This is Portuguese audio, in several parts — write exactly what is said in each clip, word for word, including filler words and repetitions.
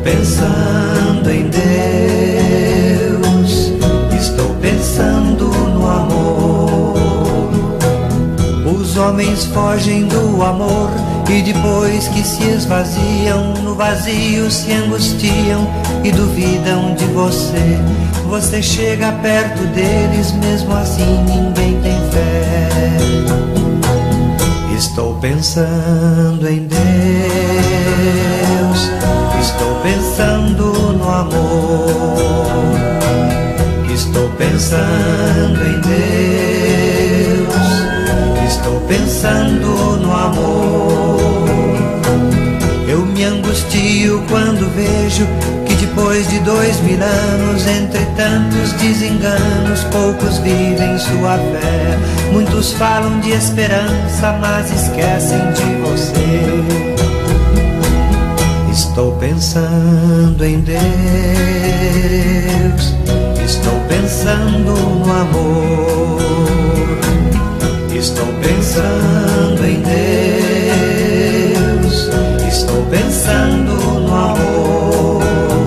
pensando em Deus, estou pensando no amor. Os homens fogem do amor e depois que se esvaziam, no vazio se angustiam e duvidam de você. Você chega perto deles, mesmo assim ninguém tem fé. Estou pensando em Deus, estou pensando no amor. Estou pensando em Deus, estou pensando no amor. Eu me angustio quando vejo que depois de dois mil anos, entre tantos desenganos, poucos vivem sua fé. Muitos falam de esperança, mas esquecem de você. Estou pensando em Deus, estou pensando no amor. Estou pensando em Deus, estou pensando no amor.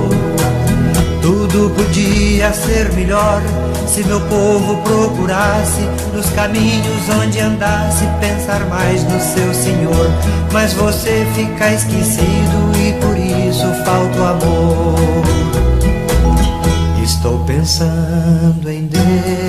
Tudo podia ser melhor se meu povo procurasse nos caminhos onde andasse, pensar mais no seu Senhor. Mas você fica esquecido e por isso falta o amor. Estou pensando em Deus,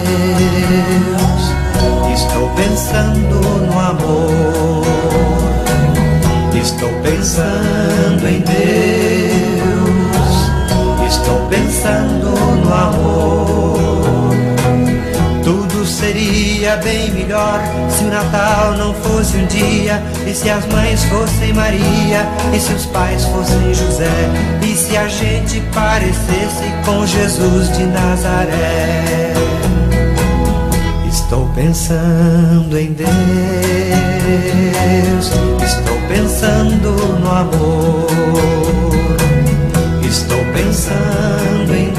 estou pensando no amor. Estou pensando em Deus, estou pensando no amor. Tudo seria bem melhor se o Natal não fosse um dia, e se as mães fossem Maria, e se os pais fossem José, e se a gente parecesse com Jesus de Nazaré. Estou pensando em Deus, estou pensando no amor. Estou pensando em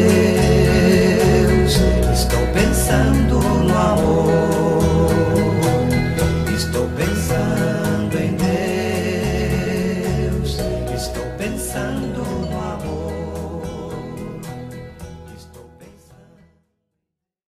Deus, estou pensando no amor. Estou pensando em Deus, estou pensando no amor.